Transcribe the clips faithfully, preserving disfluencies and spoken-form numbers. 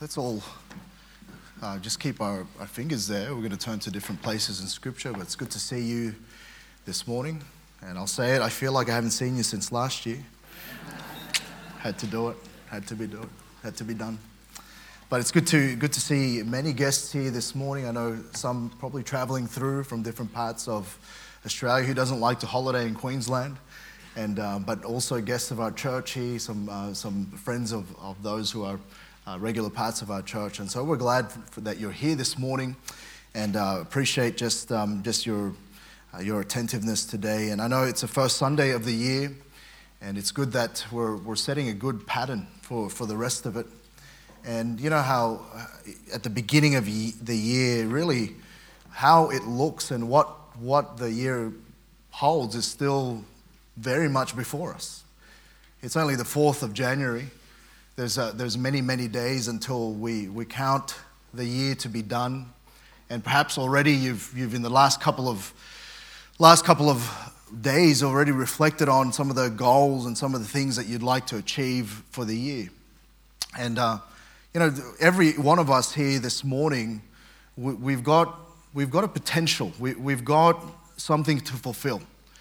Let's all uh, just keep our, our fingers there. We're going to turn to different places in Scripture, but it's good to see you this morning. And I'll say it, I feel like I haven't seen you since last year. Had to do it, had to be do it, had to be done. But it's good to good to see many guests here this morning. I know some probably traveling through from different parts of Australia who doesn't like to holiday in Queensland. And uh, but also guests of our church here, some uh, some friends of, of those who are Uh, regular parts of our church, and so we're glad for that you're here this morning, and uh, appreciate just um, just your uh, your attentiveness today. And I know it's the first Sunday of the year, and it's good that we're we're setting a good pattern for, for the rest of it. And you know how uh, at the beginning of ye- the year, really, how it looks and what what the year holds is still very much before us. It's only the fourth of January. There's uh, there's many, many days until we, we count the year to be done. And perhaps already you've you've in the last couple of last couple of days already reflected on some of the goals and some of the things that you'd like to achieve for the year. And uh, you know, every one of us here this morning, we, we've got we've got a potential. We, we've got something to fulfill.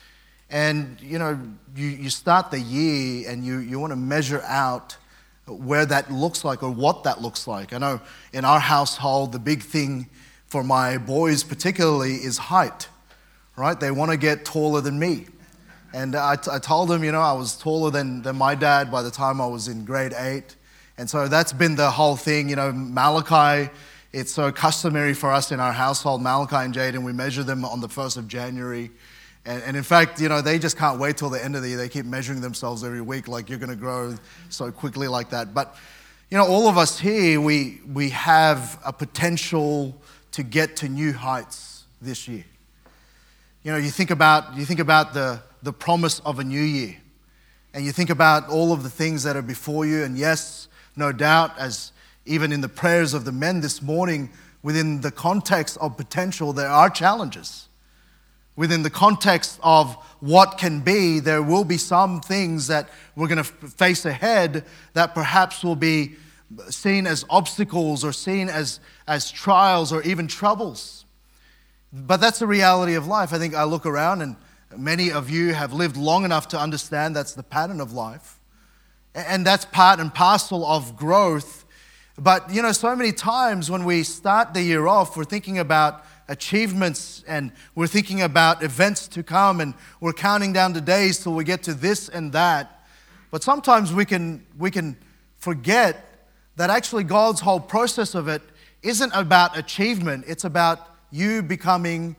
And you know, you, you start the year and you, you want to measure out where that looks like or what that looks like. I know in our household, the big thing for my boys particularly is height, right? They want to get taller than me. And I, t- I told them, you know, I was taller than, than my dad by the time I was in grade eight. And so that's been the whole thing. You know, Malachi, it's so customary for us in our household, Malachi and Jaden, we measure them on the first of January. And, and in fact, you know, they just can't wait till the end of the year. They keep measuring themselves every week, like you're going to grow so quickly like that. But, you know, all of us here, we we have a potential to get to new heights this year. You know, you think about you think about the, the promise of a new year. And you think about all of the things that are before you. And yes, no doubt, as even in the prayers of the men this morning, within the context of potential, there are challenges. Within the context of what can be, there will be some things that we're going to face ahead that perhaps will be seen as obstacles or seen as, as trials or even troubles. But that's the reality of life. I think I look around and many of you have lived long enough to understand that's the pattern of life. And that's part and parcel of growth. But, you know, so many times when we start the year off, we're thinking about achievements and we're thinking about events to come and we're counting down the days till we get to this and that. But sometimes we can we can forget that actually God's whole process of it isn't about achievement. It's about you becoming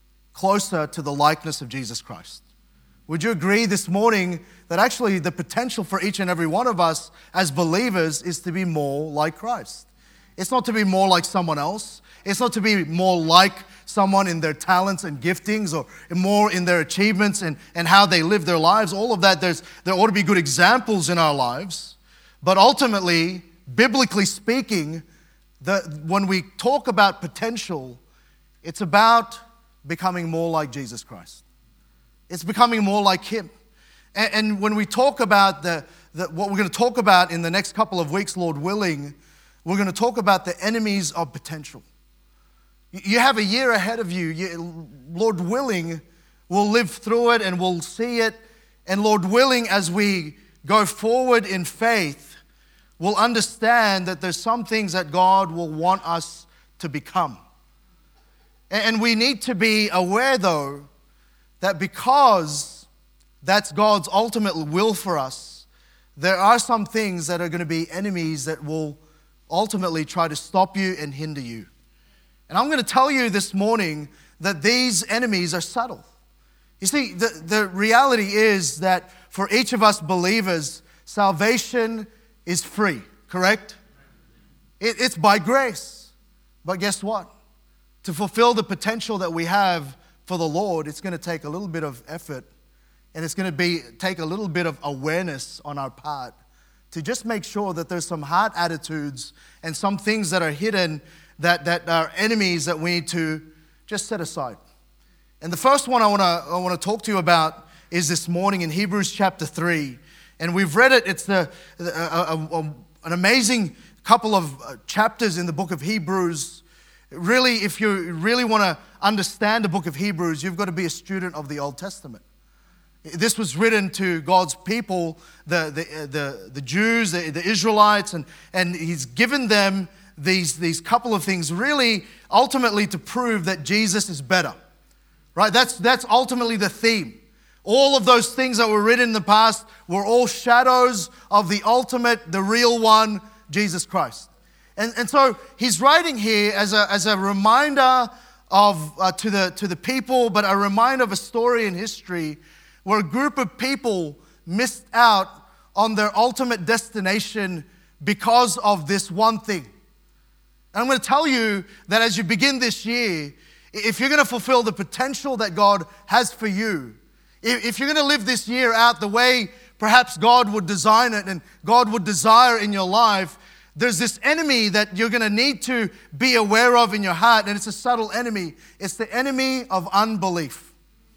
closer to the likeness of Jesus Christ. Would you agree this morning that actually the potential for each and every one of us as believers is to be more like Christ? It's not to be more like someone else. It's not to be more like someone in their talents and giftings or more in their achievements and, and how they live their lives. All of that, there's, there ought to be good examples in our lives. But ultimately, biblically speaking, the, when we talk about potential, it's about becoming more like Jesus Christ. It's becoming more like Him. And, and when we talk about the, the what we're going to talk about in the next couple of weeks, Lord willing, we're going to talk about the enemies of potential. You have a year ahead of you. you. Lord willing, we'll live through it and we'll see it. And Lord willing, as we go forward in faith, we'll understand that there's some things that God will want us to become. And we need to be aware, though, that because that's God's ultimate will for us, there are some things that are going to be enemies that will ultimately try to stop you and hinder you. And I'm going to tell you this morning that these enemies are subtle. You see, the, the reality is that for each of us believers, salvation is free, correct? It, it's by grace. But guess what? To fulfill the potential that we have for the Lord, it's going to take a little bit of effort and it's going to be take a little bit of awareness on our part to just make sure that there's some heart attitudes and some things that are hidden that, that are enemies that we need to just set aside. And the first one I want to I want to talk to you about is this morning in Hebrews chapter three. And we've read it. It's the, a, a, a, an amazing couple of uh, chapters in the book of Hebrews. Really, if you really want to understand the book of Hebrews, you've got to be a student of the Old Testament. This was written to God's people, the, the, the, the Jews, the, the Israelites, and, and he's given them these, these couple of things really ultimately to prove that Jesus is better. Right? That's, that's ultimately the theme. All of those things that were written in the past were all shadows of the ultimate, the real one, Jesus Christ. And, and so he's writing here as a, as a reminder of uh, to, the, to the people, but a reminder of a story in history where a group of people missed out on their ultimate destination because of this one thing. And I'm going to tell you that as you begin this year, if you're going to fulfill the potential that God has for you, if you're going to live this year out the way perhaps God would design it and God would desire in your life, there's this enemy that you're going to need to be aware of in your heart, and it's a subtle enemy. It's the enemy of unbelief.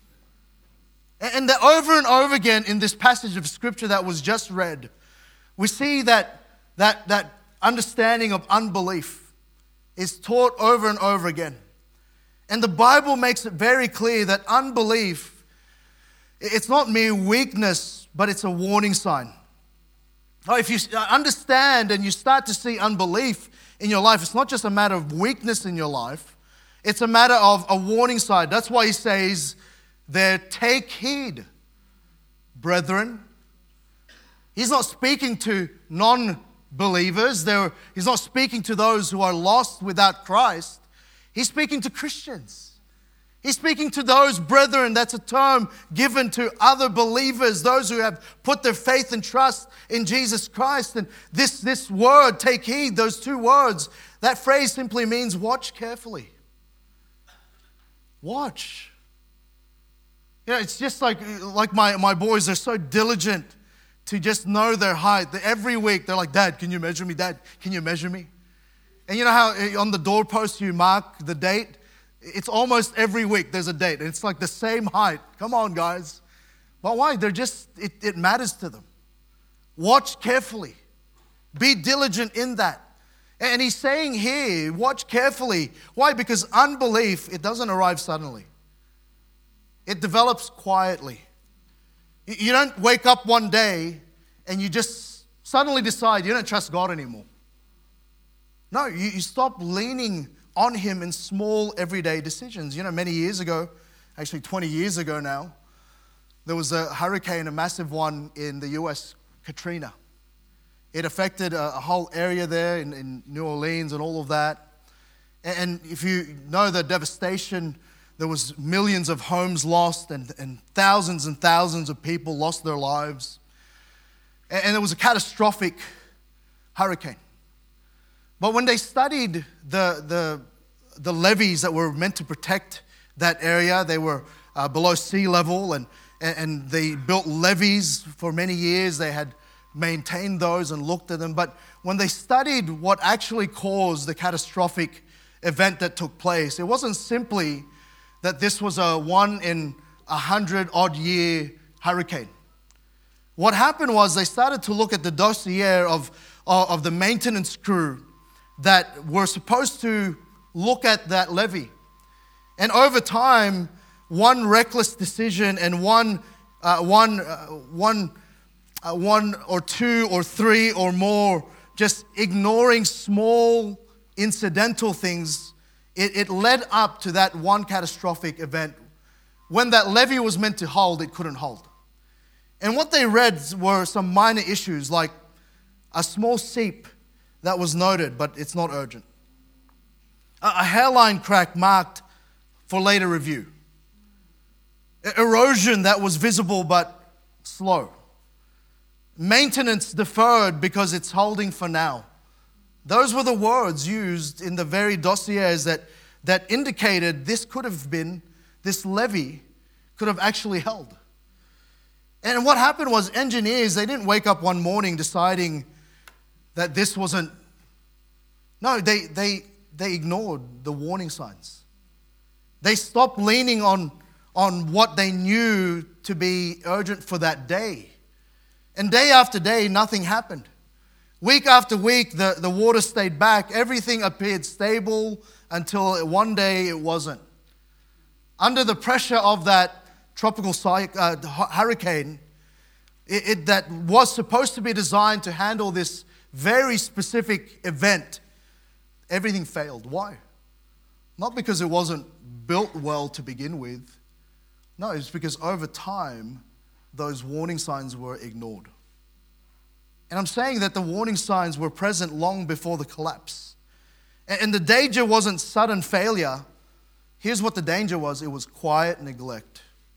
And that over and over again in this passage of Scripture that was just read, we see that that, that understanding of unbelief is taught over and over again. And the Bible makes it very clear that unbelief, it's not mere weakness, but it's a warning sign. If you understand and you start to see unbelief in your life, it's not just a matter of weakness in your life, it's a matter of a warning sign. That's why he says there, take heed, brethren. He's not speaking to non-believers. There, he's not speaking to those who are lost without Christ. He's speaking to Christians. He's speaking to those brethren. That's a term given to other believers, those who have put their faith and trust in Jesus Christ. And this, this word, take heed, those two words, that phrase simply means watch carefully. Watch. You know, it's just like, like my, my boys, they're so diligent to just know their height. Every week they're like, Dad, can you measure me? Dad, can you measure me? And you know how on the doorpost you mark the date? It's almost every week there's a date. It's like the same height. Come on, guys. Well, why? They're just, it, it matters to them. Watch carefully. Be diligent in that. And he's saying here, watch carefully. Why? Because unbelief, it doesn't arrive suddenly. It develops quietly. You don't wake up one day and you just suddenly decide you don't trust God anymore. No, you, you stop leaning on Him in small everyday decisions. You know, many years ago, actually twenty years ago now, there was a hurricane, a massive one in the U S, Katrina. It affected a, a whole area there in, in New Orleans and all of that. And, and if you know the devastation, there was millions of homes lost and, and thousands and thousands of people lost their lives. And, and it was a catastrophic hurricane. But when they studied the, the, the levees that were meant to protect that area, they were uh, below sea level, and, and they built levees for many years. They had maintained those and looked at them. But when they studied what actually caused the catastrophic event that took place, it wasn't simply that this was a one in a hundred odd year hurricane. What happened was they started to look at the dossier of, of the maintenance crew that were supposed to look at that levee. And over time, one reckless decision and one, uh, one, uh, one, uh, one or two or three or more just ignoring small incidental things, it, it led up to that one catastrophic event. When that levee was meant to hold, it couldn't hold. And what they read were some minor issues like a small seep that was noted, but it's not urgent. A hairline crack marked for later review. Erosion that was visible but slow. Maintenance deferred because it's holding for now. Those were the words used in the very dossiers that, that indicated this could have been, this levee could have actually held. And what happened was engineers, they didn't wake up one morning deciding that this wasn't, no, they, they, they ignored the warning signs. They stopped leaning on, on what they knew to be urgent for that day. And day after day, nothing happened. Week after week, the, the water stayed back. Everything appeared stable until one day it wasn't. Under the pressure of that tropical uh, hurricane, it, it, that was supposed to be designed to handle this very specific event, everything failed. Why? Not because it wasn't built well to begin with. No, it's because over time, those warning signs were ignored. And I'm saying that the warning signs were present long before the collapse. And the danger wasn't sudden failure. Here's what the danger was. It was quiet neglect.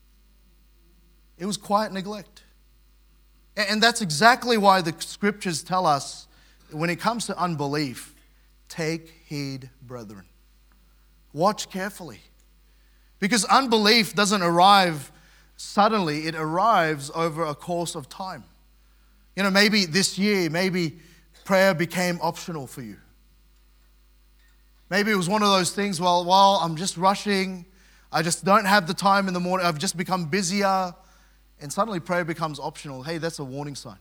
It was quiet neglect. And that's exactly why the scriptures tell us, when it comes to unbelief, take heed, brethren. Watch carefully. Because unbelief doesn't arrive suddenly. It arrives over a course of time. You know, maybe this year, maybe prayer became optional for you. Maybe it was one of those things, well, well, I'm just rushing. I just don't have the time in the morning. I've just become busier. And suddenly prayer becomes optional. Hey, that's a warning sign.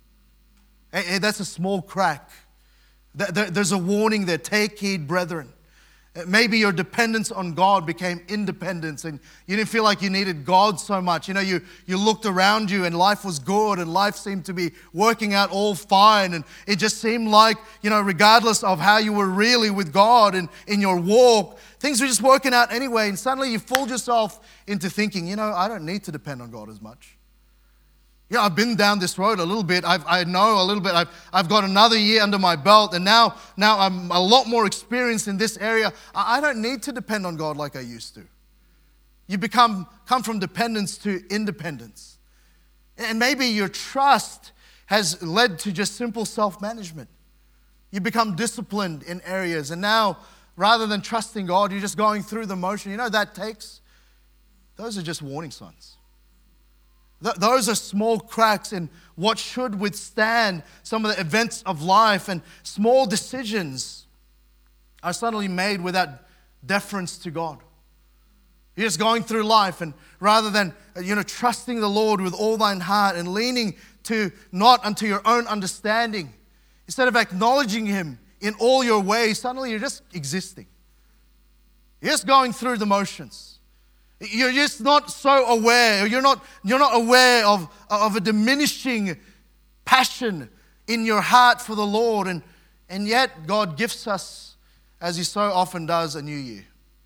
Hey, hey, that's a small crack. There's a warning there. Take heed, brethren. Maybe your dependence on God became independence and you didn't feel like you needed God so much. You know, you, you looked around you and life was good and life seemed to be working out all fine. And it just seemed like, you know, regardless of how you were really with God and in your walk, things were just working out anyway. And suddenly you fooled yourself into thinking, you know, I don't need to depend on God as much. Yeah, I've been down this road a little bit. I've, I know a little bit. I've, I've got another year under my belt, and now, now I'm a lot more experienced in this area. I, I don't need to depend on God like I used to. You become come from dependence to independence. And maybe your trust has led to just simple self-management. You become disciplined in areas, and now, rather than trusting God, you're just going through the motion. You know that takes? Those are just warning signs. Those are small cracks in what should withstand some of the events of life, and small decisions are suddenly made without deference to God. You're just going through life, and rather than you know trusting the Lord with all thine heart and leaning to not unto your own understanding, instead of acknowledging Him in all your ways, suddenly you're just existing. You're just going through the motions. You're just not so aware. You're not, you're not aware of, of a diminishing passion in your heart for the Lord. And, and yet God gifts us, as He so often does, a new year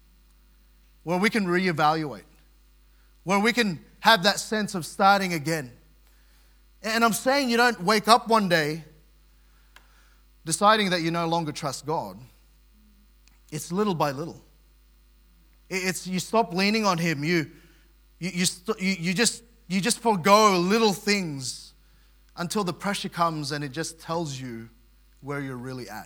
where we can reevaluate, where we can have that sense of starting again. And I'm saying you don't wake up one day deciding that you no longer trust God. It's little by little. It's you stop leaning on Him. You, you, you, st- you, you just you just forego little things until the pressure comes and it just tells you where you're really at.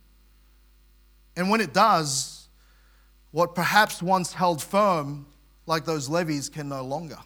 And when it does, what perhaps once held firm, like those levees, can no longer.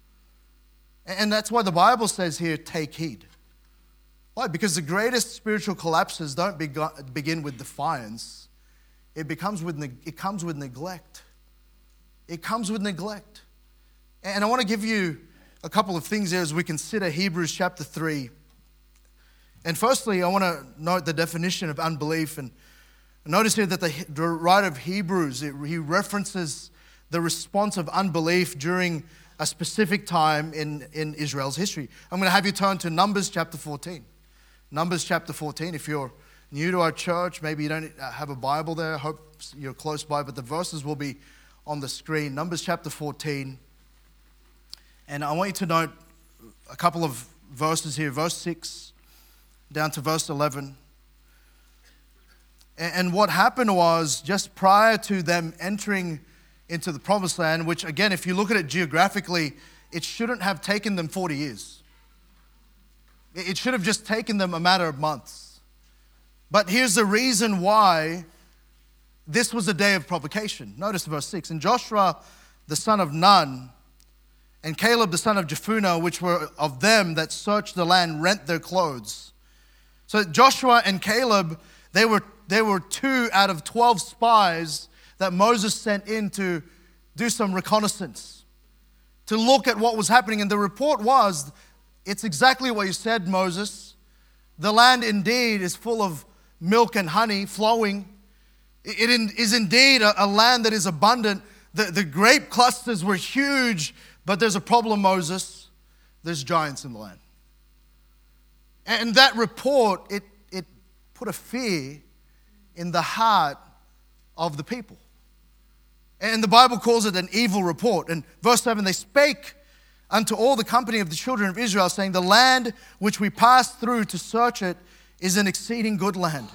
And that's why the Bible says here, take heed. Why? Because the greatest spiritual collapses don't begin with defiance. It becomes with it comes with neglect. It comes with neglect. And I want to give you a couple of things here as we consider Hebrews chapter three. And firstly, I want to note the definition of unbelief. And notice here that the, the writer of Hebrews, it, he references the response of unbelief during a specific time in, in Israel's history. I'm going to have you turn to Numbers chapter fourteen. Numbers chapter fourteen. If you're new to our church, maybe you don't have a Bible there, I hope you're close by, but the verses will be on the screen. Numbers chapter fourteen. And I want you to note a couple of verses here. Verse six down to verse eleven. And what happened was, just prior to them entering into the promised land, which again, if you look at it geographically, it shouldn't have taken them forty years. It should have just taken them a matter of months. But here's the reason why this was a day of provocation. Notice verse six. And Joshua, the son of Nun, and Caleb, the son of Jephunneh, which were of them that searched the land, rent their clothes. So Joshua and Caleb, they were, they were two out of twelve spies that Moses sent in to do some reconnaissance, to look at what was happening. And the report was, it's exactly what you said, Moses. The land indeed is full of milk and honey flowing. It is indeed a land that is abundant. The, the grape clusters were huge, but there's a problem, Moses. There's giants in the land. And that report, it, it put a fear in the heart of the people. And the Bible calls it an evil report. And verse seven, they spake unto all the company of the children of Israel, saying, the land which we passed through to search it is an exceeding good land.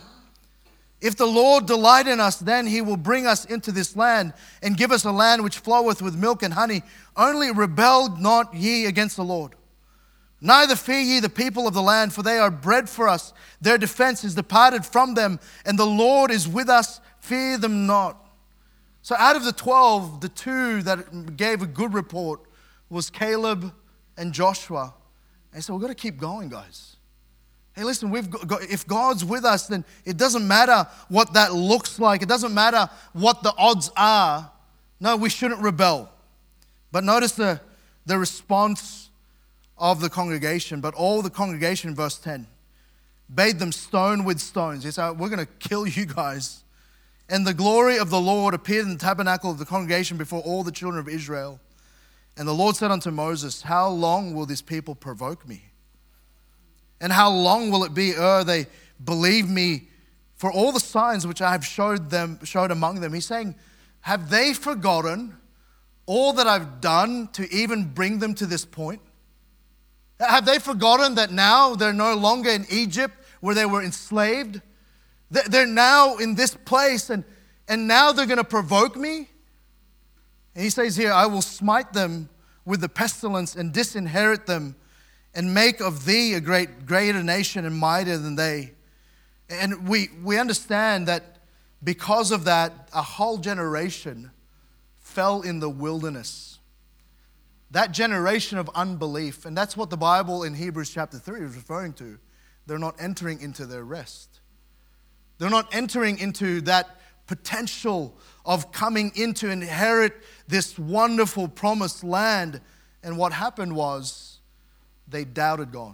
If the Lord delight in us, then he will bring us into this land and give us a land which floweth with milk and honey. Only rebel not ye against the Lord. Neither fear ye the people of the land, for they are bread for us. Their defense is departed from them, and the Lord is with us. Fear them not. So out of the twelve, the two that gave a good report was Caleb and Joshua. And so we've got to keep going, guys. Hey, listen, we've got, if God's with us, then it doesn't matter what that looks like. It doesn't matter what the odds are. No, we shouldn't rebel. But notice the, the response of the congregation. But all the congregation, verse ten, bade them stone with stones. He said, we're going to kill you guys. And the glory of the Lord appeared in the tabernacle of the congregation before all the children of Israel. And the Lord said unto Moses, how long will this people provoke me? And how long will it be ere they believe me for all the signs which I have showed them, showed among them? He's saying, have they forgotten all that I've done to even bring them to this point? Have they forgotten that now they're no longer in Egypt where they were enslaved? They're now in this place, and, and now they're going to provoke me? And he says here, I will smite them with the pestilence and disinherit them and make of thee a great, greater nation and mightier than they. And we, we understand that because of that, a whole generation fell in the wilderness. That generation of unbelief, and that's what the Bible in Hebrews chapter three is referring to. They're not entering into their rest. They're not entering into that potential of coming in to inherit this wonderful promised land. And what happened was they doubted God.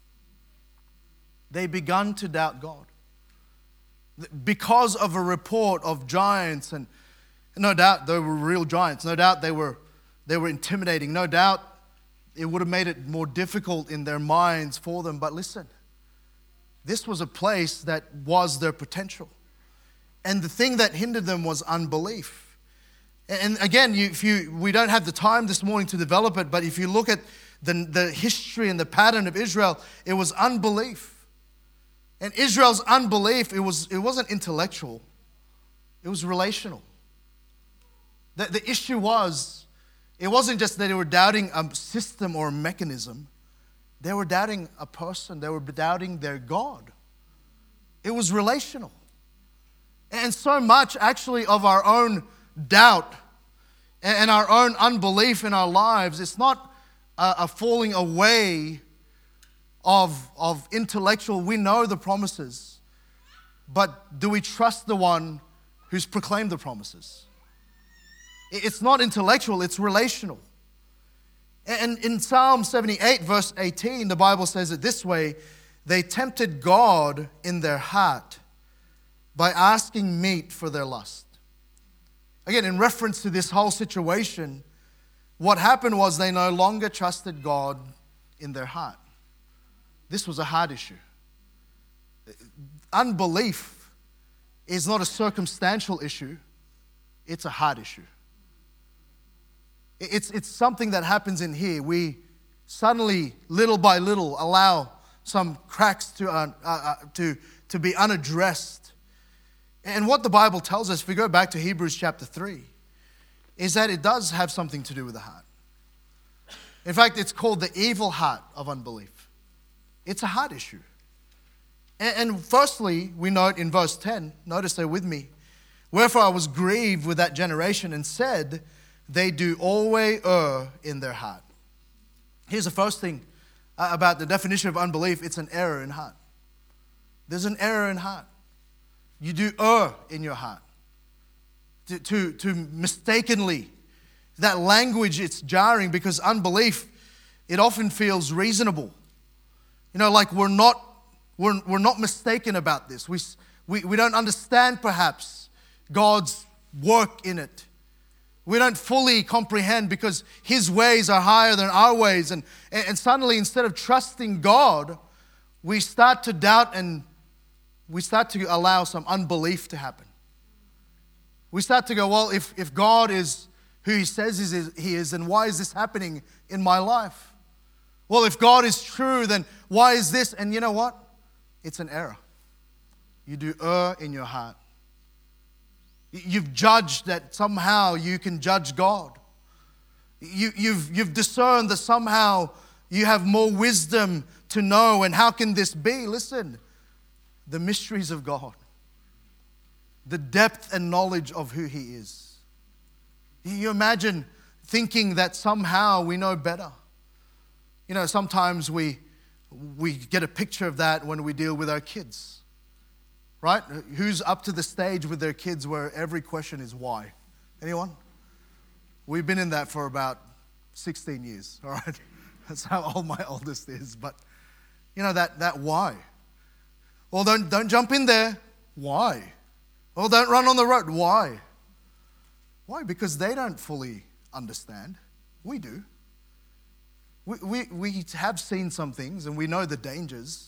They begun to doubt God. Because of a report of giants, and no doubt they were real giants. No doubt they were, they were intimidating. No doubt it would have made it more difficult in their minds for them. But listen, this was a place that was their potential. And the thing that hindered them was unbelief. And again, you, if you, we don't have the time this morning to develop it, but if you look at the, the history and the pattern of Israel, it was unbelief. And Israel's unbelief, it, was, it wasn't intellectual. It was relational. The, the issue was, it wasn't just that they were doubting a system or a mechanism. They were doubting a person. They were doubting their God. It was relational. And so much actually of our own doubt and our own unbelief in our lives, it's not a, a falling away of, of intellectual, we know the promises, but do we trust the one who's proclaimed the promises? It's not intellectual, it's relational. And in Psalm seventy-eight, verse eighteen, the Bible says it this way, they tempted God in their heart by asking meat for their lust. Again, in reference to this whole situation, what happened was they no longer trusted God in their heart. This was a heart issue. Unbelief is not a circumstantial issue, it's a heart issue. It's, it's something that happens in here. We suddenly, little by little, allow some cracks to, uh, uh, to, to be unaddressed. And what the Bible tells us, if we go back to Hebrews chapter three, is that it does have something to do with the heart. In fact, it's called the evil heart of unbelief. It's a heart issue. And, and firstly, we note in verse ten, notice there with me, wherefore I was grieved with that generation and said, they do always err in their heart. Here's the first thing about the definition of unbelief. It's an error in heart. There's an error in heart. You do err in your heart. To, to, to mistakenly. That language, it's jarring because unbelief, it often feels reasonable. You know, like we're not, we're, we're not mistaken about this. We, we, we don't understand perhaps God's work in it. We don't fully comprehend because His ways are higher than our ways. And, and suddenly, instead of trusting God, we start to doubt and we start to allow some unbelief to happen. We start to go, well, if, if God is who He says He is, then why is this happening in my life? Well, if God is true, then why is this? And you know what? It's an error. You do err in your heart. You've judged that somehow you can judge God. You, you've, you've discerned that somehow you have more wisdom to know. And how can this be? Listen, the mysteries of God, the depth and knowledge of who He is. You imagine thinking that somehow we know better. You know, sometimes we, we get a picture of that when we deal with our kids. Right? Who's up to the stage with their kids where every question is why? Anyone? We've been in that for about sixteen years, all right? That's how old my oldest is. But, you know, that, that why? Well, don't, don't jump in there. Why? Well, don't run on the road. Why? Why? Because they don't fully understand. We do. We, we, we have seen some things and we know the dangers.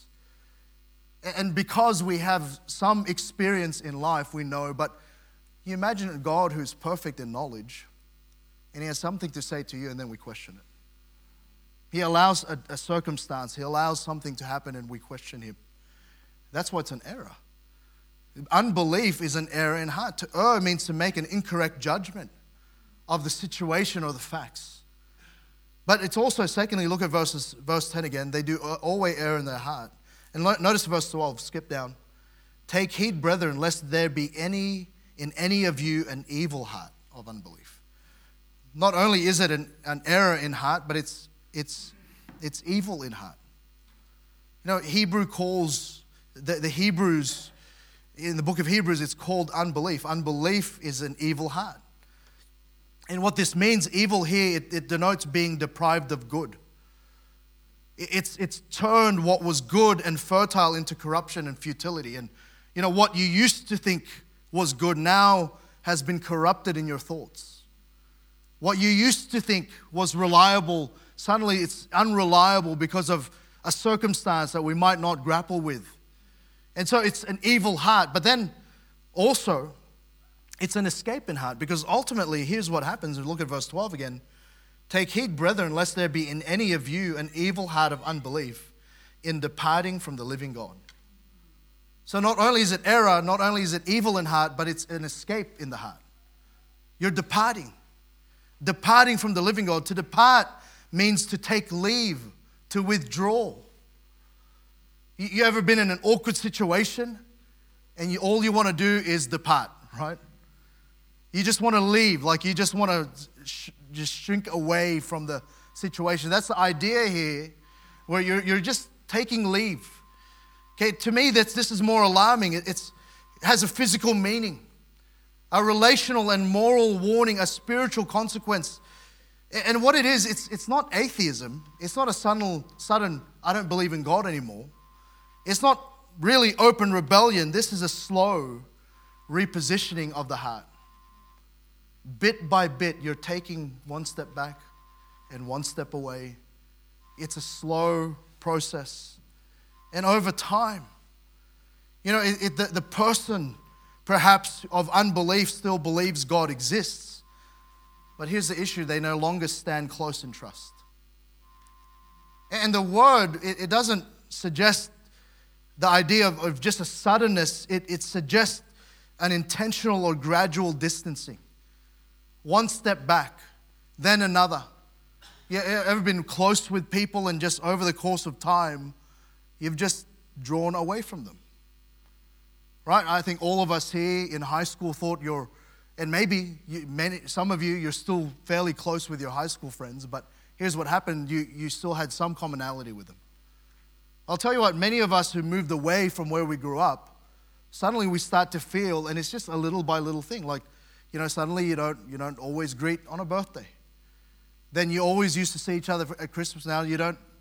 And because we have some experience in life, we know, but you imagine a God who's perfect in knowledge, and He has something to say to you, and then we question it. He allows a, a circumstance, He allows something to happen, and we question Him. That's why it's an error. Unbelief is an error in heart. To err means to make an incorrect judgment of the situation or the facts. But it's also, secondly, look at verses, verse ten again. They do always err in their heart. And notice verse twelve, skip down. Take heed, brethren, lest there be any in any of you an evil heart of unbelief. Not only is it an, an error in heart, but it's it's it's evil in heart. You know, Hebrew calls the, the Hebrews in the book of Hebrews, it's called unbelief. Unbelief is an evil heart. And what this means, evil here, it, it denotes being deprived of good. It's, it's turned what was good and fertile into corruption and futility. And, you know, what you used to think was good now has been corrupted in your thoughts. What you used to think was reliable, suddenly it's unreliable because of a circumstance that we might not grapple with. And so it's an evil heart. But then also, it's an escaping heart, because ultimately, here's what happens. And look at verse twelve again. Take heed, brethren, lest there be in any of you an evil heart of unbelief in departing from the living God. So not only is it error, not only is it evil in heart, but it's an escape in the heart. You're departing. Departing from the living God. To depart means to take leave, to withdraw. You ever been in an awkward situation and you, all you want to do is depart, right? You just want to leave, like you just want to sh- just shrink away from the situation. That's the idea here, where you're you're just taking leave. Okay, to me, that's this is more alarming. It, it's, it has a physical meaning, a relational and moral warning, a spiritual consequence. And what it is, it's it's not atheism. It's not a sudden sudden I don't believe in God anymore. It's not really open rebellion. This is a slow repositioning of the heart. Bit by bit, you're taking one step back and one step away. It's a slow process. And over time, you know, it, it, the, the person perhaps of unbelief still believes God exists. But here's the issue. They no longer stand close in trust. And the word, it, it doesn't suggest the idea of, of just a suddenness. It, it suggests an intentional or gradual distancing. One step back, then another. You ever been close with people and just over the course of time, you've just drawn away from them? Right? I think all of us here in high school thought you're, and maybe you, many, some of you, you're still fairly close with your high school friends, but here's what happened. You, you still had some commonality with them. I'll tell you what, many of us who moved away from where we grew up, suddenly we start to feel, and it's just a little by little thing, like, you know, suddenly you don't you don't always greet on a birthday. Then you always used to see each other at Christmas. Now you don't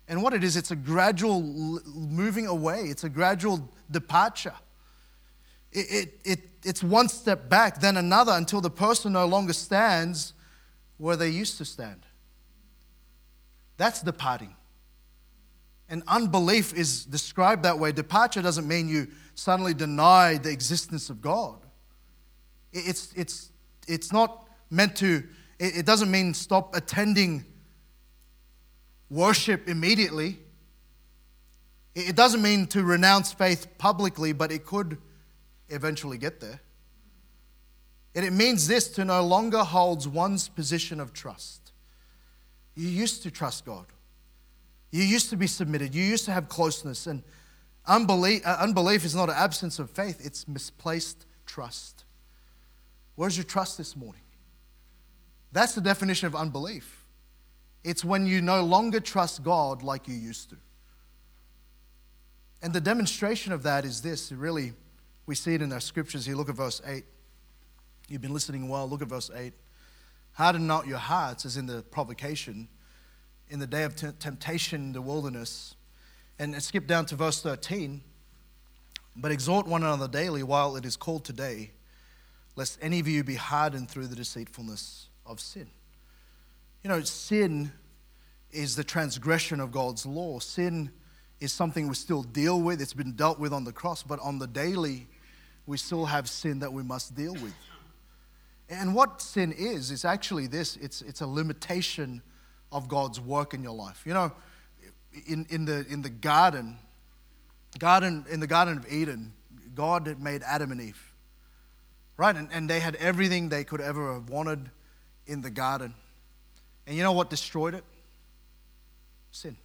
And what it is, it's a gradual moving away. It's a gradual departure. It, it, it, it's one step back, then another, until the person no longer stands where they used to stand. That's departing. And unbelief is described that way. Departure doesn't mean you suddenly deny the existence of God. It's, it's, it's not meant to, it, it doesn't mean stop attending worship immediately. It doesn't mean to renounce faith publicly, but it could eventually get there. And it means this: to no longer hold one's position of trust. You used to trust God. You used to be submitted. You used to have closeness. And unbelief, uh, unbelief is not an absence of faith, it's misplaced trust. Where's your trust this morning? That's the definition of unbelief. It's when you no longer trust God like you used to. And the demonstration of that is this. Really, we see it in our scriptures here. Look at verse eight. You've been listening well. Look at verse eight. Harden not your hearts, as in the provocation, in the day of t- temptation in the wilderness. And skip down to verse thirteen. But exhort one another daily while it is called today, lest any of you be hardened through the deceitfulness of sin. You know, sin is the transgression of God's law. Sin is something we still deal with. It's been dealt with on the cross, but on the daily, we still have sin that we must deal with. And what sin is, is actually this. It's, it's a limitation of God's work in your life. You know, in, in, the, in the garden, garden, in the Garden of Eden, God had made Adam and Eve, right? And, and they had everything they could ever have wanted in the garden. And you know what destroyed it? Sin.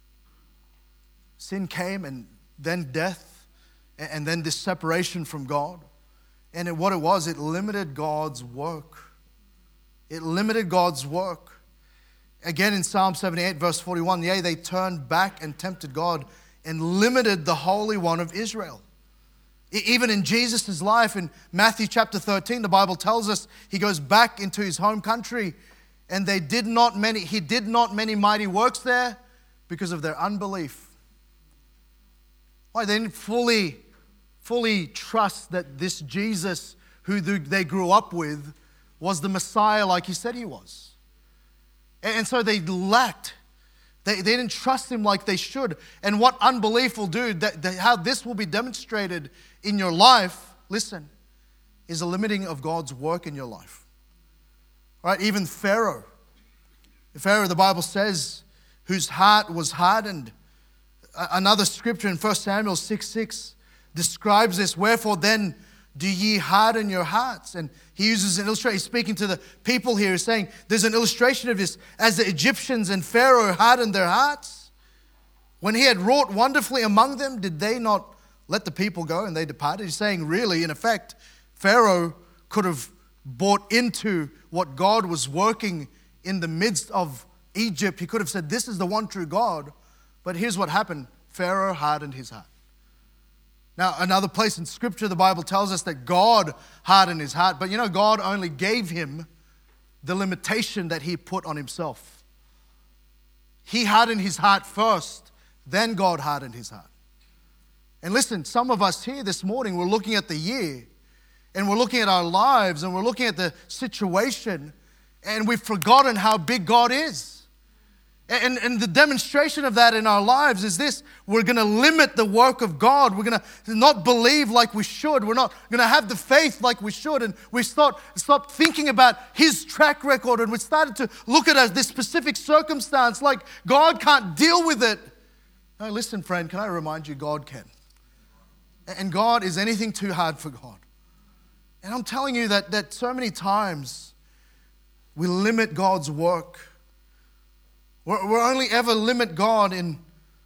Sin came, and then death, and then this separation from God. And it, what it was, it limited God's work. It limited God's work. Again in Psalm seventy-eight, verse forty-one, yea, they turned back and tempted God and limited the Holy One of Israel. Even in Jesus' life, in Matthew chapter thirteen, the Bible tells us he goes back into his home country, and they did not many, he did not many mighty works there because of their unbelief. Why? They didn't fully, fully trust that this Jesus who they grew up with was the Messiah like he said he was. And so they lacked. They, they didn't trust him like they should. And what unbelief will do, that, that how this will be demonstrated in your life, listen, is a limiting of God's work in your life. Right? Even Pharaoh. Pharaoh, the Bible says, whose heart was hardened. Another scripture in First Samuel six six describes this. Wherefore then do ye harden your hearts? And he uses an illustration. He's speaking to the people here. He's saying there's an illustration of this. As the Egyptians and Pharaoh hardened their hearts, when he had wrought wonderfully among them, did they not let the people go and they departed? He's saying really, in effect, Pharaoh could have bought into what God was working in the midst of Egypt. He could have said, this is the one true God. But here's what happened. Pharaoh hardened his heart. Now, another place in Scripture, the Bible tells us that God hardened his heart. But you know, God only gave him the limitation that he put on himself. He hardened his heart first, then God hardened his heart. And listen, some of us here this morning, we're looking at the year, and we're looking at our lives, and we're looking at the situation, and we've forgotten how big God is. And, and the demonstration of that in our lives is this. We're going to limit the work of God. We're going to not believe like we should. We're not going to have the faith like we should. And we start, stop thinking about his track record. And we started to look at this specific circumstance like God can't deal with it. No, listen, friend, can I remind you, God can. And God, is anything too hard for God? And I'm telling you that, that so many times we limit God's work. We're only ever limit God in,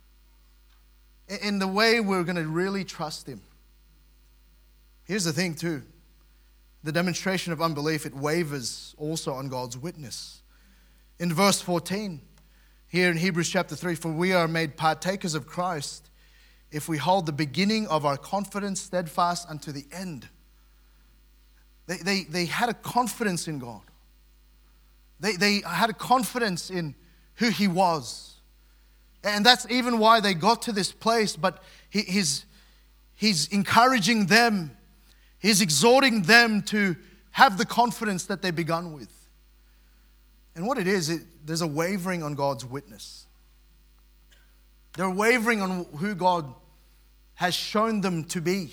in the way we're going to really trust him. Here's the thing too. The demonstration of unbelief, it wavers also on God's witness. In verse fourteen, here in Hebrews chapter three, for we are made partakers of Christ if we hold the beginning of our confidence steadfast unto the end. They, they, they had a confidence in God. They, they had a confidence in who he was. And that's even why they got to this place. But he, he's, he's encouraging them. He's exhorting them to have the confidence that they begun with. And what it is, it, there's a wavering on God's witness. They're wavering on who God has shown them to be.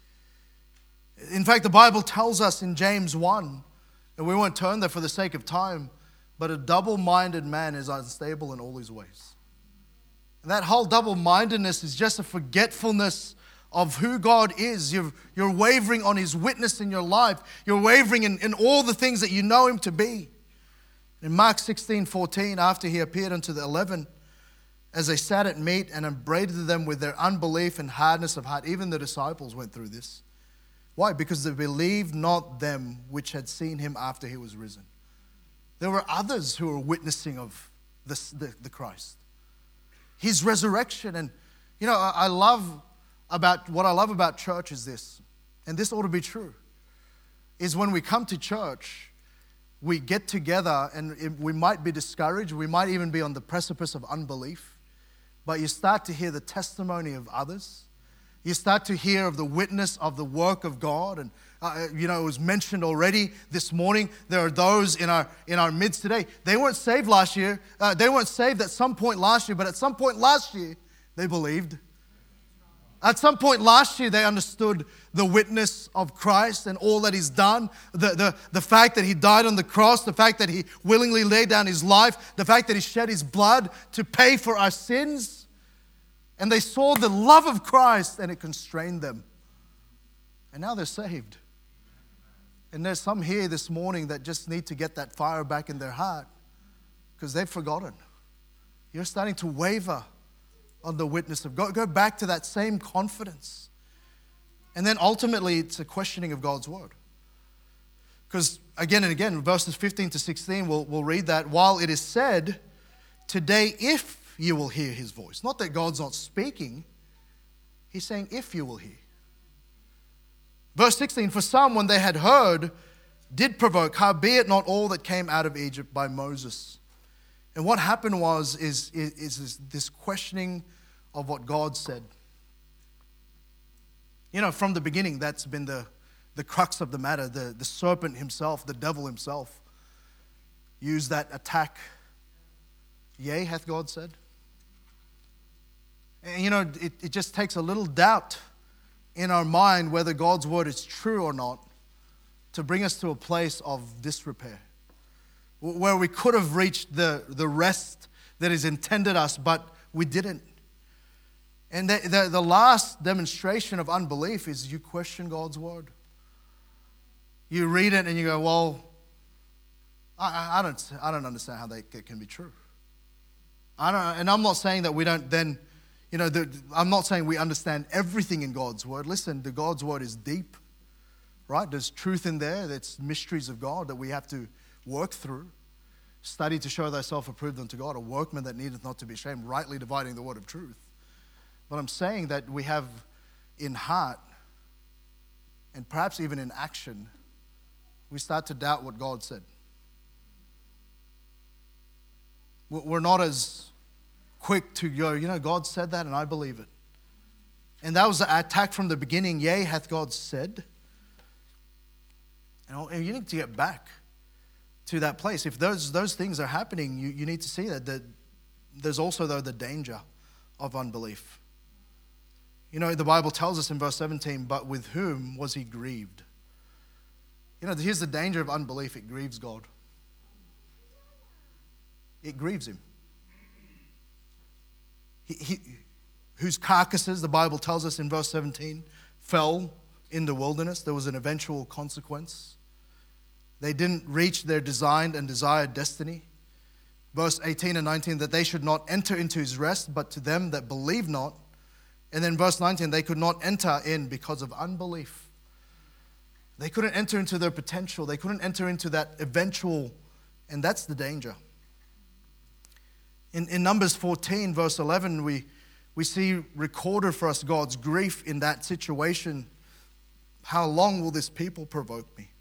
In fact, the Bible tells us in James one, and we won't turn there for the sake of time, but a double-minded man is unstable in all his ways. And that whole double-mindedness is just a forgetfulness of who God is. You're, you're wavering on His witness in your life. You're wavering in, in all the things that you know Him to be. In Mark sixteen fourteen, after He appeared unto the eleven, as they sat at meat and upbraided them with their unbelief and hardness of heart, even the disciples went through this. Why? Because they believed not them which had seen Him after He was risen. There were others who were witnessing of this, the, the Christ. His resurrection. And, you know, I, I love about, what I love about church is this, and this ought to be true, is when we come to church, we get together and it, we might be discouraged, we might even be on the precipice of unbelief, but you start to hear the testimony of others. You start to hear of the witness of the work of God. And, uh, you know, it was mentioned already this morning, there are those in our in our midst today. They weren't saved last year. Uh, they weren't saved at some point last year, but at some point last year, they believed. At some point last year, they understood the witness of Christ and all that He's done. The, the, the fact that He died on the cross, the fact that He willingly laid down His life, the fact that He shed His blood to pay for our sins. And they saw the love of Christ and it constrained them. And now they're saved. And there's some here this morning that just need to get that fire back in their heart because they've forgotten. You're starting to waver on the witness of God. Go back to that same confidence. And then ultimately it's a questioning of God's word. Because again and again, verses fifteen to sixteen, we'll, we'll read that. While it is said, today if you will hear His voice. Not that God's not speaking. He's saying, if you will hear. Verse sixteen, for some, when they had heard, did provoke, howbeit not all that came out of Egypt by Moses. And what happened was, is, is, is this questioning of what God said. You know, from the beginning, that's been the, the crux of the matter. The, the serpent himself, the devil himself, used that attack. Yea, hath God said? And you know, it, it just takes a little doubt in our mind whether God's word is true or not to bring us to a place of disrepair, where we could have reached the, the rest that is intended us, but we didn't. And the, the, the last demonstration of unbelief is you question God's word. You read it and you go, well, I, I, don't, I don't understand how that can be true. I don't, and I'm not saying that we don't then, you know, the, I'm not saying we understand everything in God's word. Listen, the God's word is deep, right? There's truth in there. There's mysteries of God that we have to work through. Study to show thyself approved unto God, a workman that needeth not to be ashamed, rightly dividing the word of truth. But I'm saying that we have in heart, and perhaps even in action, we start to doubt what God said. We're not as quick to go, you know, God said that and I believe it. And that was the attack from the beginning. Yea, hath God said. And you need to get back to that place. If those those things are happening, you, you need to see that, that there's also, though, the danger of unbelief. You know, the Bible tells us in verse seventeen, but with whom was He grieved? You know, here's the danger of unbelief. It grieves God. It grieves Him. He, he, whose carcasses, the Bible tells us in verse seventeen, fell in the wilderness. There was an eventual consequence. They didn't reach their designed and desired destiny. Verse eighteen and nineteen, that they should not enter into His rest, but to them that believe not. And then verse nineteen, they could not enter in because of unbelief. They couldn't enter into their potential. They couldn't enter into that eventual, and that's the danger. In, in Numbers fourteen, verse eleven, we, we see recorded for us God's grief in that situation. How long will this people provoke me?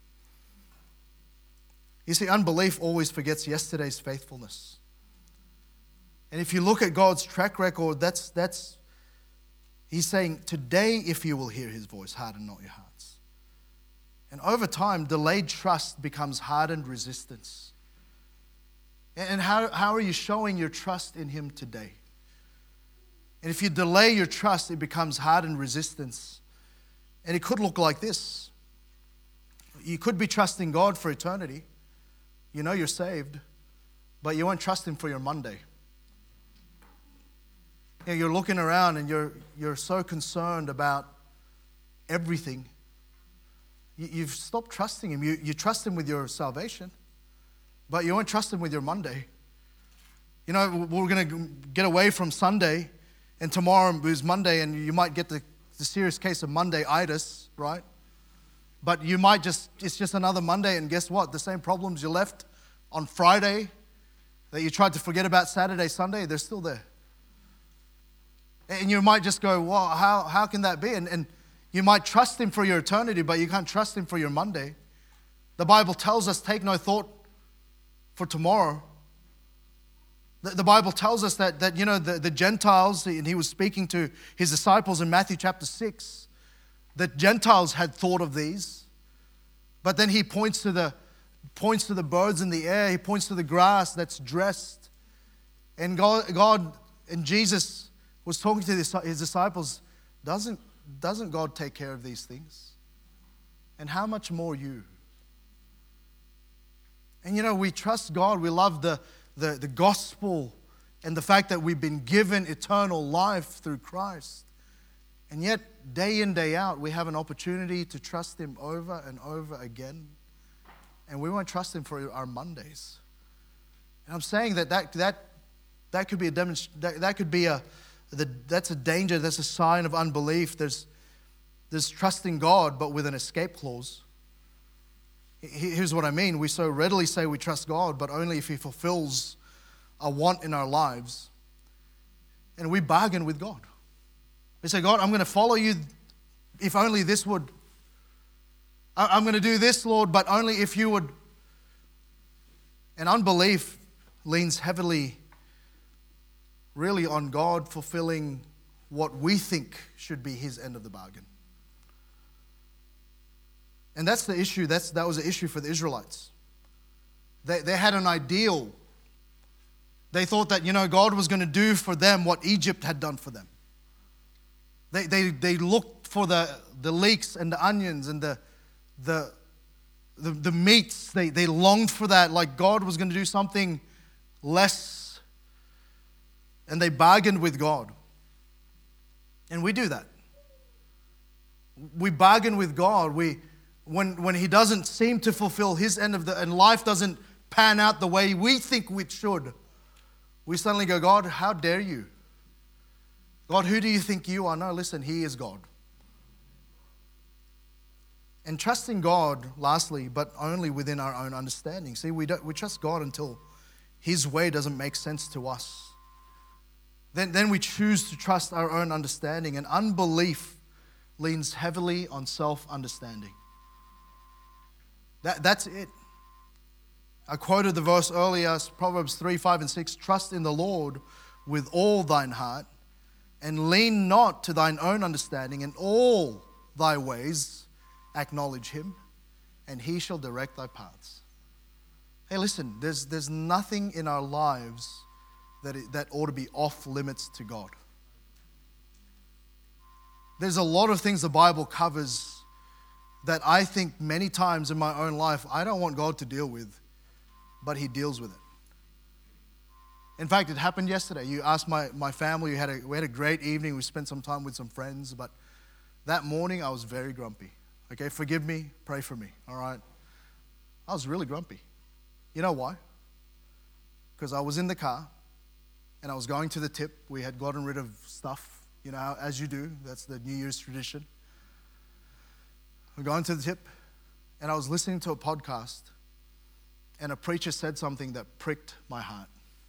You see, unbelief always forgets yesterday's faithfulness. And if you look at God's track record, that's, that's He's saying, today if you will hear His voice, harden not your hearts. And over time, delayed trust becomes hardened resistance. And how, how are you showing your trust in Him today? And if you delay your trust, it becomes hardened resistance. And it could look like this. You could be trusting God for eternity. You know you're saved, but you won't trust Him for your Monday. You know, you're looking around and you're, you're so concerned about everything. You, you've stopped trusting Him. You, you trust Him with your salvation, but you won't trust Him with your Monday. You know, we're going to get away from Sunday, and tomorrow is Monday, and you might get the, the serious case of Monday-itis, right? But you might just, it's just another Monday, and guess what? The same problems you left on Friday that you tried to forget about Saturday, Sunday, they're still there. And you might just go, well, how, how can that be? And, and you might trust Him for your eternity, but you can't trust Him for your Monday. The Bible tells us, take no thought for tomorrow. The, the Bible tells us that, that you know, the, the Gentiles, and He was speaking to His disciples in Matthew chapter six, that Gentiles had thought of these. But then He points to the, points to the birds in the air. He points to the grass that's dressed. And God, God and Jesus was talking to His disciples, doesn't, doesn't God take care of these things? And how much more you? And you know, we trust God. We love the, the, the gospel and the fact that we've been given eternal life through Christ. And yet, day in, day out, we have an opportunity to trust Him over and over again. And we won't trust Him for our Mondays. And I'm saying that that, that, that could be a demonst- that, that could be a The, that's a danger, that's a sign of unbelief. There's, there's trusting God, but with an escape clause. Here's what I mean. We so readily say we trust God, but only if He fulfills a want in our lives. And we bargain with God. We say, God, I'm going to follow You if only this would. I'm going to do this, Lord, but only if You would. And unbelief leans heavily really on God fulfilling what we think should be His end of the bargain. And that's the issue. That's, that was the issue for the Israelites. They, they had an ideal. They thought that, you know, God was going to do for them what Egypt had done for them. They, they, they looked for the, the leeks and the onions and the, the, the, the meats. They, they longed for that, like God was going to do something less. And they bargained with God. And we do that. We bargain with God. We, when, when He doesn't seem to fulfill His end of the, and life doesn't pan out the way we think it should, we suddenly go, God, how dare You? God, who do You think You are? No, listen, He is God. And trusting God, lastly, but only within our own understanding. See, we, don't, we trust God until His way doesn't make sense to us. Then, then we choose to trust our own understanding, and unbelief leans heavily on self-understanding. That, that's it. I quoted the verse earlier, Proverbs three, five, and six. Trust in the Lord with all thine heart, and lean not to thine own understanding. In all thy ways acknowledge Him, and He shall direct thy paths. Hey, listen, there's, there's nothing in our lives That, it, that ought to be off limits to God. There's a lot of things the Bible covers that I think many times in my own life I don't want God to deal with, but He deals with it. In fact, it happened yesterday. You asked my, my family, we had, a, we had a great evening, we spent some time with some friends, but that morning I was very grumpy. Okay, forgive me, pray for me, all right? I was really grumpy. You know why? Because I was in the car, and I was going to the tip. We had gotten rid of stuff, you know, as you do. That's the New Year's tradition. We're going to the tip, and I was listening to a podcast, and a preacher said something that pricked my heart.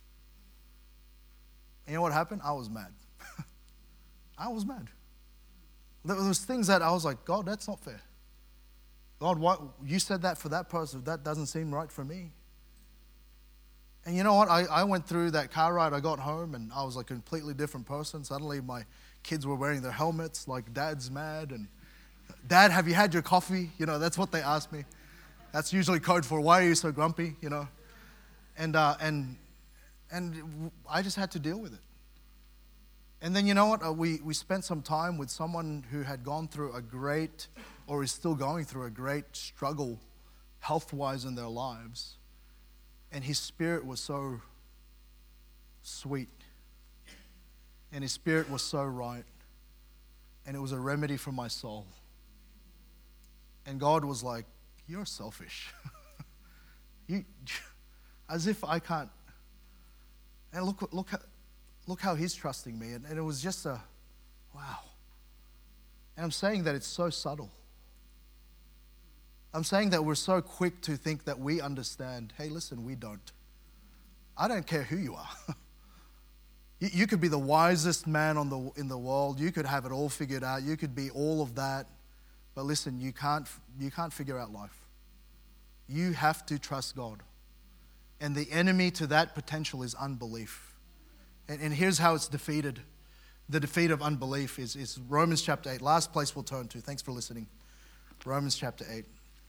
And you know what happened? I was mad. I was mad. There was things that I was like, God, that's not fair. God, what, you said that for that person. That doesn't seem right for me. And you know what? I, I went through that car ride. I got home and I was a completely different person. Suddenly my kids were wearing their helmets like, Dad's mad. And Dad, have you had your coffee? You know, that's what they ask me. That's usually code for, why are you so grumpy? You know, and uh, and and I just had to deal with it. And then you know what? Uh, we we spent some time with someone who had gone through a great, or is still going through a great struggle, health-wise in their lives. And his spirit was so sweet. And his spirit was so right. And it was a remedy for my soul. And God was like, you're selfish. you, as if I can't. And look, look, look how he's trusting me. And, and it was just a, wow. And I'm saying that it's so subtle. I'm saying that we're so quick to think that we understand. Hey, listen, we don't. I don't care who you are. you, you could be the wisest man on the, in the world. You could have it all figured out. You could be all of that. But listen, you can't, you can't figure out life. You have to trust God. And the enemy to that potential is unbelief. And, and here's how it's defeated. The defeat of unbelief is, is Romans chapter eight. Last place we'll turn to. Thanks for listening. Romans chapter eight.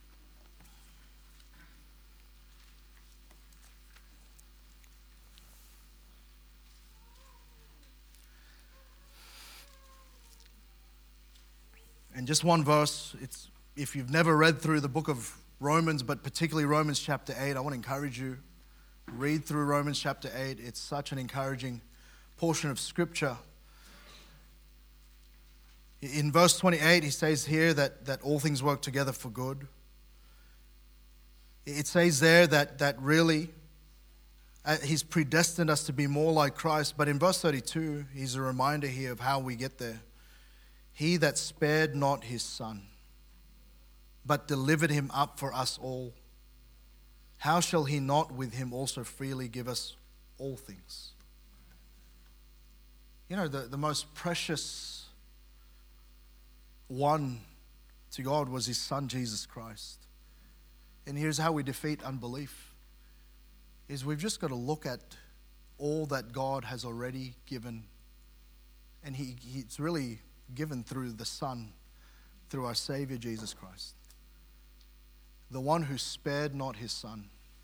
And just one verse, it's, if you've never read through the book of Romans, but particularly Romans chapter eight, I want to encourage you, read through Romans chapter eight. It's such an encouraging portion of Scripture. In verse twenty-eight, he says here that, that all things work together for good. It says there that, that really uh, he's predestined us to be more like Christ. But in verse thirty-two, he's a reminder here of how we get there. He that spared not his son, but delivered him up for us all, how shall he not with him also freely give us all things? You know, the, the most precious one to God was his son, Jesus Christ. And here's how we defeat unbelief, is we've just got to look at all that God has already given. And he, he's really given through the Son, through our Savior Jesus Christ. The one who spared not his son.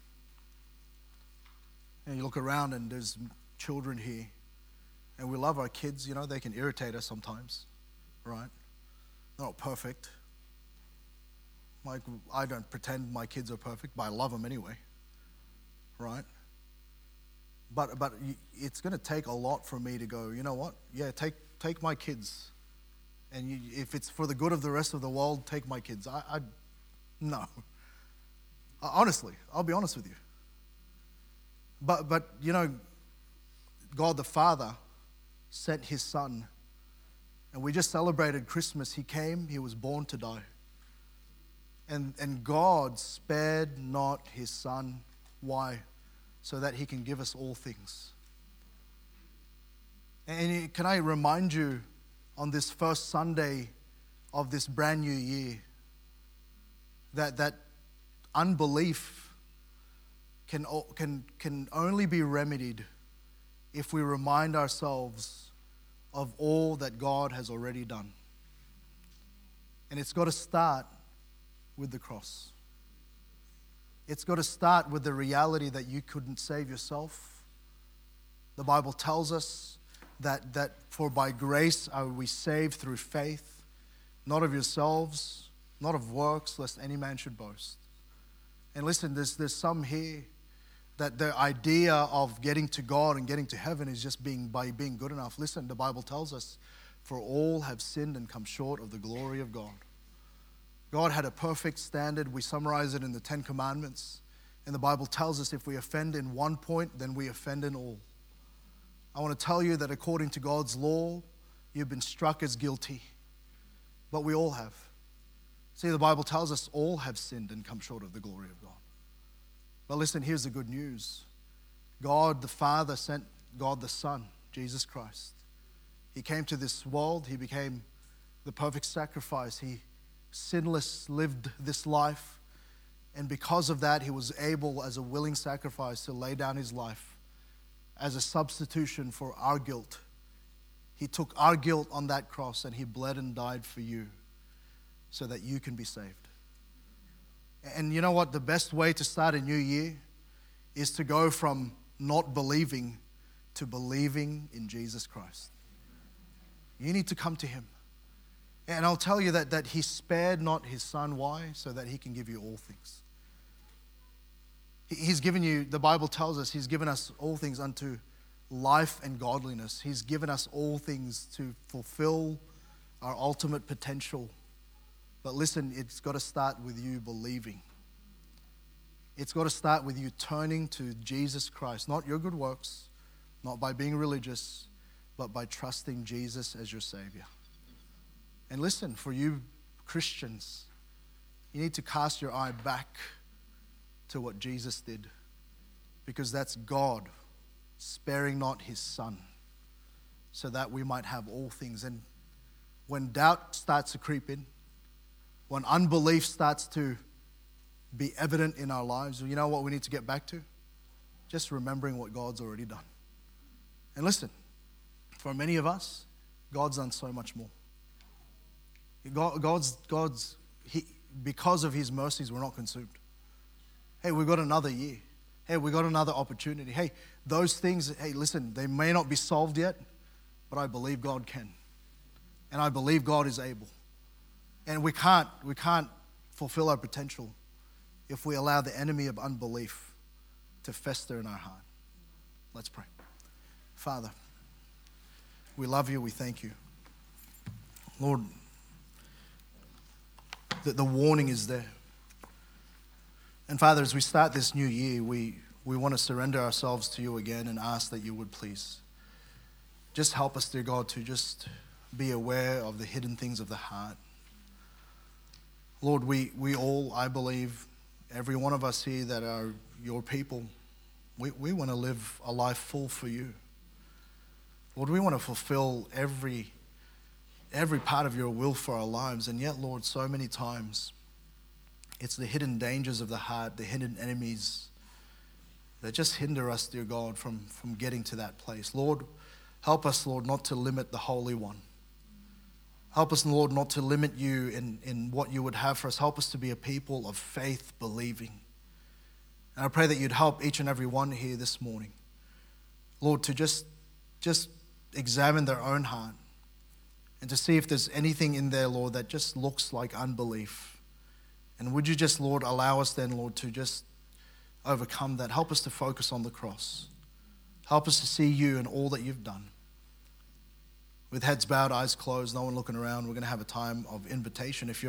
And you look around and there's children here. And we love our kids, you know, they can irritate us sometimes, right? They're not perfect. Like, I don't pretend my kids are perfect, but I love them anyway, right? But but it's going to take a lot for me to go, you know what? Yeah, take take my kids. And you, if it's for the good of the rest of the world, take my kids. I, I no. Honestly, I'll be honest with you. But but you know, God the Father sent his son. And we just celebrated Christmas. He came, he was born to die. And and God spared not his son. Why? So that he can give us all things. And can I remind you, on this first Sunday of this brand new year, that that unbelief can can can only be remedied if we remind ourselves of all that God has already done. And it's got to start with the cross. It's got to start with the reality that you couldn't save yourself. The Bible tells us that, that for by grace are we saved through faith, not of yourselves, not of works, lest any man should boast. And listen, there's, there's some here that the idea of getting to God and getting to heaven is just being by being good enough. Listen, the Bible tells us, for all have sinned and come short of the glory of God. God had a perfect standard. We summarize it in the Ten Commandments. And the Bible tells us if we offend in one point, then we offend in all. I want to tell you that according to God's law, you've been struck as guilty. But we all have. See, the Bible tells us all have sinned and come short of the glory of God. But listen, here's the good news. God the Father sent God the Son, Jesus Christ. He came to this world. He became the perfect sacrifice. He sinless lived this life. And because of that, he was able, as a willing sacrifice, to lay down his life as a substitution for our guilt. He took our guilt on that cross and he bled and died for you so that you can be saved. And you know what? The best way to start a new year is to go from not believing to believing in Jesus Christ. You need to come to him. And I'll tell you that, that he spared not his son. Why? So that he can give you all things. He's given you, the Bible tells us, he's given us all things unto life and godliness. He's given us all things to fulfill our ultimate potential. But listen, it's got to start with you believing. It's got to start with you turning to Jesus Christ, not your good works, not by being religious, but by trusting Jesus as your Savior. And listen, for you Christians, you need to cast your eye back to what Jesus did, because that's God sparing not his son so that we might have all things. And when doubt starts to creep in, when unbelief starts to be evident in our lives, you know what we need to get back to? Just remembering what God's already done. And listen, for many of us, God's done so much more. God, God's, God's, he, because of his mercies, we're not consumed. Hey, we've got another year. Hey, we've got another opportunity. Hey, those things, hey, listen, they may not be solved yet, but I believe God can. And I believe God is able. And we can't, we can't fulfill our potential if we allow the enemy of unbelief to fester in our heart. Let's pray. Father, we love you, we thank you. Lord, that the warning is there. And Father, as we start this new year, we, we want to surrender ourselves to you again and ask that you would please just help us, dear God, to just be aware of the hidden things of the heart. Lord, we, we all, I believe, every one of us here that are your people, we, we want to live a life full for you. Lord, we want to fulfill every, every part of your will for our lives. And yet, Lord, so many times, it's the hidden dangers of the heart, the hidden enemies that just hinder us, dear God, from, from getting to that place. Lord, help us, Lord, not to limit the Holy One. Help us, Lord, not to limit you in, in what you would have for us. Help us to be a people of faith, believing. And I pray that you'd help each and every one here this morning, Lord, to just, just examine their own heart and to see if there's anything in there, Lord, that just looks like unbelief. And would you just, Lord, allow us then, Lord, to just overcome that. Help us to focus on the cross. Help us to see you and all that you've done. With heads bowed, eyes closed, no one looking around, we're going to have a time of invitation. If you're